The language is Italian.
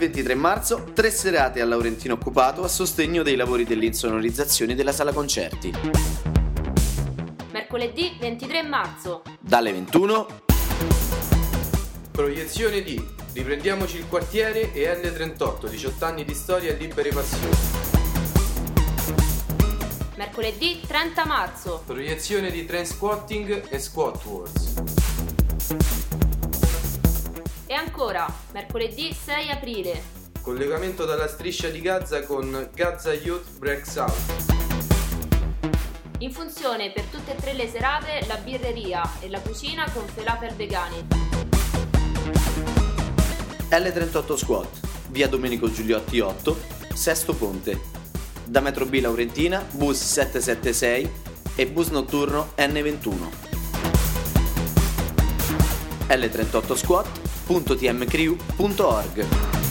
23 marzo 3 serate al Laurentino Occupato a sostegno dei lavori dell'insonorizzazione della sala concerti. Mercoledì 23 marzo Dalle 21. Proiezione di Riprendiamoci il quartiere e L38, 18 anni di storia e libere passioni. Mercoledì 30 marzo Proiezione di Train Squatting e Squat Wars. E ancora, mercoledì 6 aprile Collegamento dalla striscia di Gaza con Gaza Youth Breaks Out. in funzione per tutte e 3 le serate la birreria e la cucina con falafel vegani. L38 Squat, via Domenico Giuliotti 8, Sesto Ponte. Da Metro B Laurentina, bus 776 e bus notturno N21. L38squat.tmcrew.org